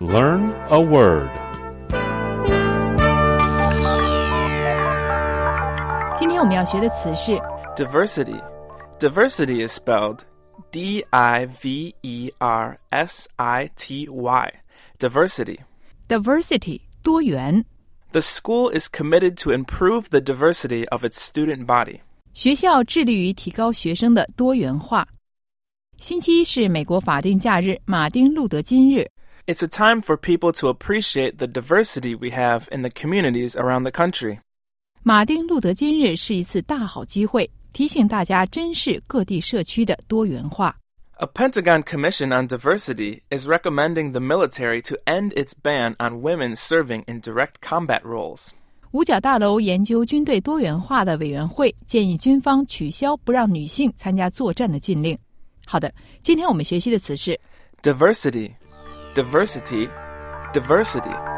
Learn a word. 今天我们要学的词是 Diversity. Diversity is spelled D-I-V-E-R-S-I-T-Y. Diversity. diversity 多元。 The school is committed to improve the diversity of its student body. 学校致力于提高学生的多元化。星期一是美国法定假日马丁路德金日。 It's a time for people to appreciate the diversity we have in the communities around the country. 马丁路德金日是一次大好机会，提醒大家珍视各地社区的多元化。 A Pentagon Commission on Diversity is recommending the military to end its ban on women serving in direct combat roles. 五角大楼研究军队多元化的委员会建议军方取消不让女性参加作战的禁令。好的，今天我们学习的词是 Diversity, diversity, diversity.